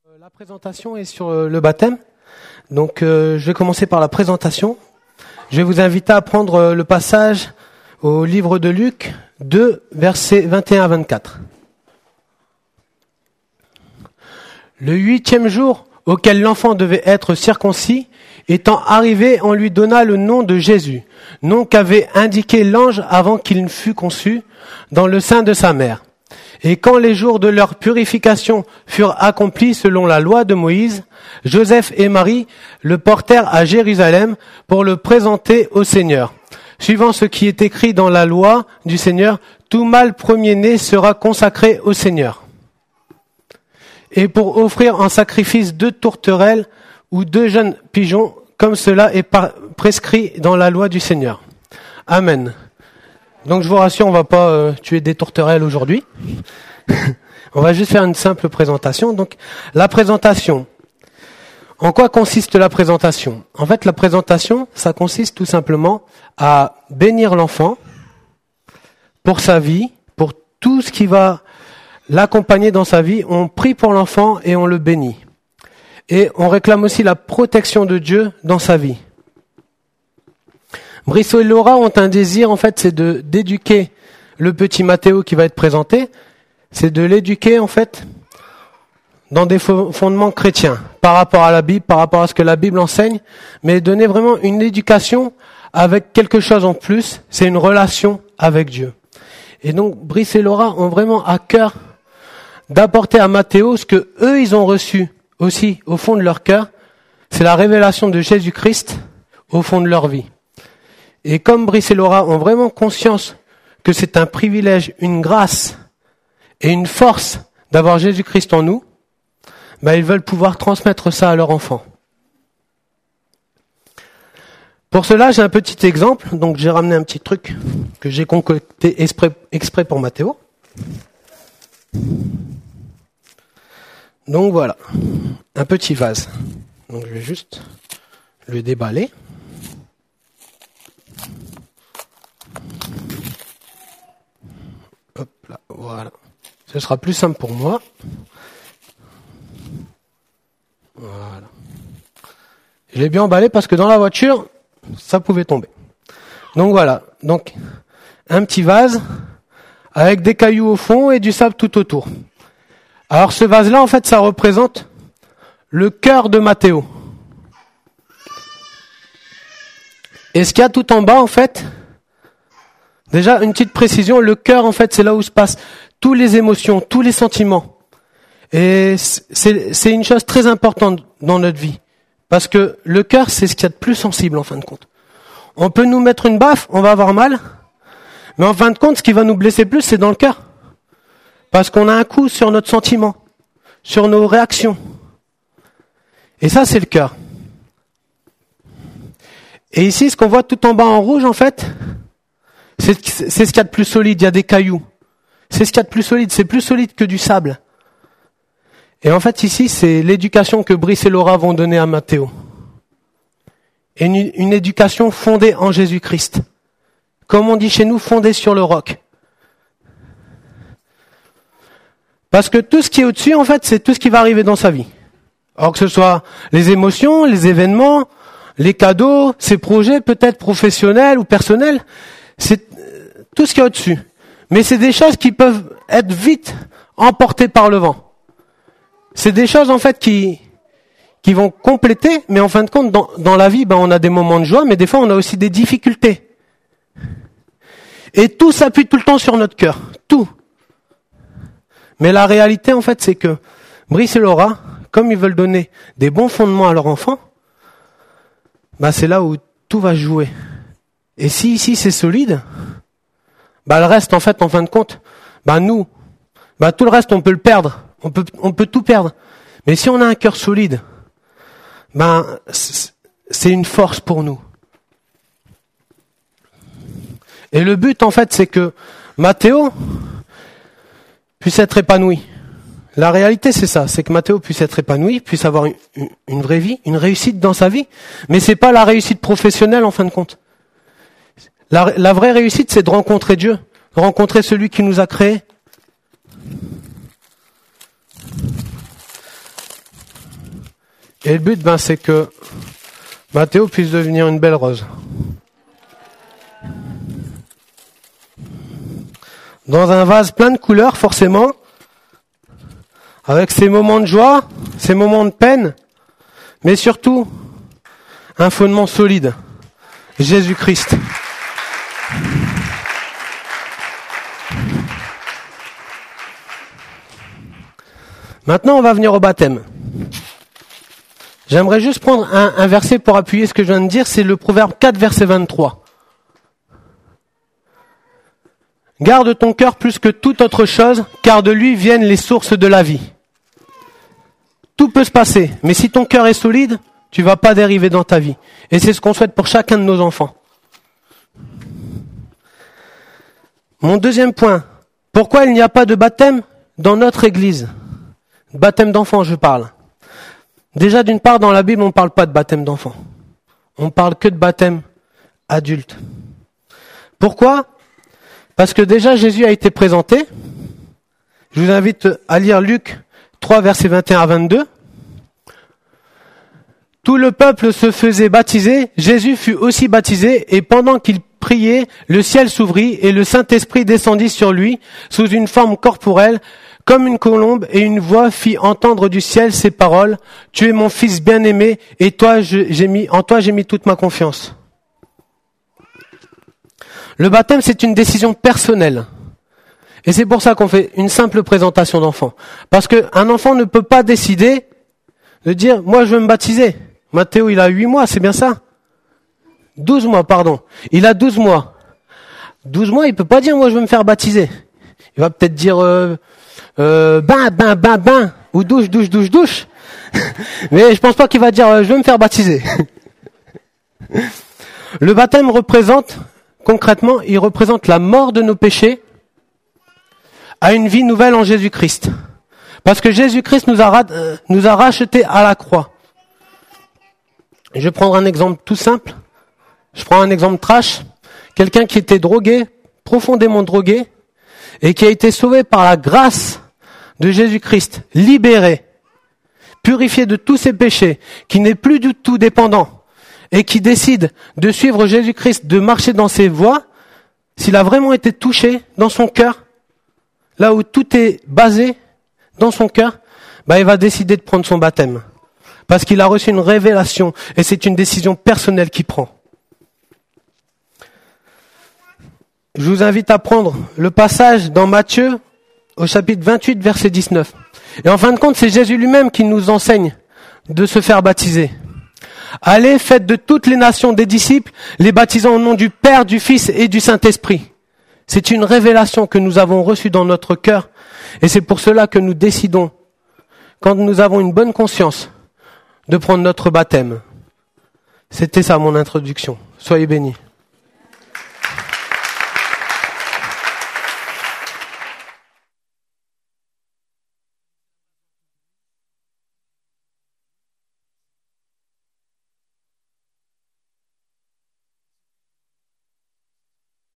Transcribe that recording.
La présentation est sur le baptême. Donc je vais commencer par la présentation. Je vais vous inviter à prendre le passage au livre de Luc 2, versets 21 à 24. Le 8e jour auquel l'enfant devait être circoncis, étant arrivé, on lui donna le nom de Jésus, nom qu'avait indiqué l'ange avant qu'il ne fût conçu dans le sein de sa mère. Et quand les jours de leur purification furent accomplis selon la loi de Moïse, Joseph et Marie le portèrent à Jérusalem pour le présenter au Seigneur. Suivant ce qui est écrit dans la loi du Seigneur, tout mâle premier-né sera consacré au Seigneur. Et pour offrir en sacrifice 2 tourterelles ou 2 jeunes pigeons, comme cela est prescrit dans la loi du Seigneur. Amen. Donc je vous rassure, on va pas tuer des tourterelles aujourd'hui. On va juste faire une simple présentation. Donc la présentation. En quoi consiste la présentation ? En fait, la présentation, ça consiste tout simplement à bénir l'enfant pour sa vie, pour tout ce qui va l'accompagner dans sa vie. On prie pour l'enfant et on le bénit. Et on réclame aussi la protection de Dieu dans sa vie. Brissot et Laura ont un désir, en fait, c'est d'éduquer le petit Mathéo qui va être présenté. C'est de l'éduquer, en fait, dans des fondements chrétiens, par rapport à la Bible, par rapport à ce que la Bible enseigne, mais donner vraiment une éducation avec quelque chose en plus, c'est une relation avec Dieu. Et donc, Brice et Laura ont vraiment à cœur d'apporter à Mathéo ce que eux, ils ont reçu aussi au fond de leur cœur, c'est la révélation de Jésus-Christ au fond de leur vie. Et comme Brice et Laura ont vraiment conscience que c'est un privilège, une grâce et une force d'avoir Jésus-Christ en nous, ils veulent pouvoir transmettre ça à leur enfant. Pour cela, j'ai un petit exemple. Donc, j'ai ramené un petit truc que j'ai concocté exprès pour Mathéo. Donc voilà, un petit vase. Donc, je vais juste le déballer. Hop là, voilà. Ce sera plus simple pour moi. Voilà. Je l'ai bien emballé parce que dans la voiture, ça pouvait tomber. Donc voilà. Donc, un petit vase avec des cailloux au fond et du sable tout autour. Alors ce vase-là, en fait, ça représente le cœur de Mathéo. Et ce qu'il y a tout en bas, en fait, déjà une petite précision, le cœur, en fait, c'est là où se passent toutes les émotions, tous les sentiments. Et c'est une chose très importante dans notre vie. Parce que le cœur, c'est ce qu'il y a de plus sensible, en fin de compte. On peut nous mettre une baffe, on va avoir mal. Mais en fin de compte, ce qui va nous blesser plus, c'est dans le cœur. Parce qu'on a un coup sur notre sentiment, sur nos réactions. Et ça, c'est le cœur. Et ici, ce qu'on voit tout en bas en rouge, en fait, c'est ce qu'il y a de plus solide. Il y a des cailloux. C'est ce qu'il y a de plus solide. C'est plus solide que du sable. Et en fait, ici, c'est l'éducation que Brice et Laura vont donner à Mathéo. Et une éducation fondée en Jésus-Christ. Comme on dit chez nous, fondée sur le roc. Parce que tout ce qui est au-dessus, en fait, c'est tout ce qui va arriver dans sa vie. Alors que ce soit les émotions, les événements, les cadeaux, ses projets, peut-être professionnels ou personnels, c'est tout ce qui est au-dessus. Mais c'est des choses qui peuvent être vite emportées par le vent. C'est des choses, en fait, qui vont compléter, mais en fin de compte, dans la vie, on a des moments de joie, mais des fois, on a aussi des difficultés. Et tout s'appuie tout le temps sur notre cœur. Tout. Mais la réalité, en fait, c'est que Brice et Laura, comme ils veulent donner des bons fondements à leur enfant, c'est là où tout va se jouer. Et si ici c'est solide, le reste, en fait, en fin de compte, nous, tout le reste, on peut le perdre. On peut tout perdre. Mais si on a un cœur solide, c'est une force pour nous. Et le but, en fait, c'est que Mathéo puisse être épanoui. La réalité, c'est ça, c'est que Mathéo puisse être épanoui, puisse avoir une vraie vie, une réussite dans sa vie, mais c'est pas la réussite professionnelle en fin de compte. La vraie réussite, c'est de rencontrer Dieu, de rencontrer celui qui nous a créés. Et le but, c'est que Mathéo puisse devenir une belle rose. Dans un vase plein de couleurs, forcément, avec ses moments de joie, ses moments de peine, mais surtout, un fondement solide. Jésus-Christ. Maintenant, on va venir au baptême. J'aimerais juste prendre un verset pour appuyer ce que je viens de dire, c'est le Proverbe 4, verset 23. Garde ton cœur plus que toute autre chose, car de lui viennent les sources de la vie. Tout peut se passer, mais si ton cœur est solide, tu vas pas dériver dans ta vie. Et c'est ce qu'on souhaite pour chacun de nos enfants. Mon deuxième point, pourquoi il n'y a pas de baptême dans notre église? Baptême d'enfant, je parle. Déjà, d'une part, dans la Bible, on ne parle pas de baptême d'enfant. On parle que de baptême adulte. Pourquoi? Parce que déjà, Jésus a été présenté. Je vous invite à lire Luc 3, versets 21 à 22. Tout le peuple se faisait baptiser, Jésus fut aussi baptisé, et pendant qu'il priait, le ciel s'ouvrit, et le Saint-Esprit descendit sur lui, sous une forme corporelle, comme une colombe, et une voix fit entendre du ciel ces paroles, « Tu es mon fils bien-aimé, et en toi j'ai mis toute ma confiance. » Le baptême, c'est une décision personnelle. Et c'est pour ça qu'on fait une simple présentation d'enfant. Parce qu'un enfant ne peut pas décider de dire « Moi, je veux me baptiser ». Mathéo, il a 8 mois, c'est bien ça? 12 mois, pardon. Il a 12 mois. 12 mois, il peut pas dire « Moi, je veux me faire baptiser ». Il va peut-être dire bain, ou douche. Mais je pense pas qu'il va dire « Je veux me faire baptiser ». Le baptême représente, concrètement, il représente la mort de nos péchés à une vie nouvelle en Jésus-Christ. Parce que Jésus-Christ nous a rachetés à la croix. Je vais prendre un exemple tout simple. Je prends un exemple trash. Quelqu'un qui était drogué, profondément drogué, et qui a été sauvé par la grâce de Jésus-Christ, libéré, purifié de tous ses péchés, qui n'est plus du tout dépendant, et qui décide de suivre Jésus-Christ, de marcher dans ses voies, s'il a vraiment été touché dans son cœur, là où tout est basé dans son cœur, il va décider de prendre son baptême. Parce qu'il a reçu une révélation, et c'est une décision personnelle qu'il prend. Je vous invite à prendre le passage dans Matthieu, au chapitre 28, verset 19. Et en fin de compte, c'est Jésus lui-même qui nous enseigne de se faire baptiser. Allez, faites de toutes les nations des disciples, les baptisant au nom du Père, du Fils et du Saint-Esprit. C'est une révélation que nous avons reçue dans notre cœur, et c'est pour cela que nous décidons, quand nous avons une bonne conscience, de prendre notre baptême. C'était ça mon introduction. Soyez bénis.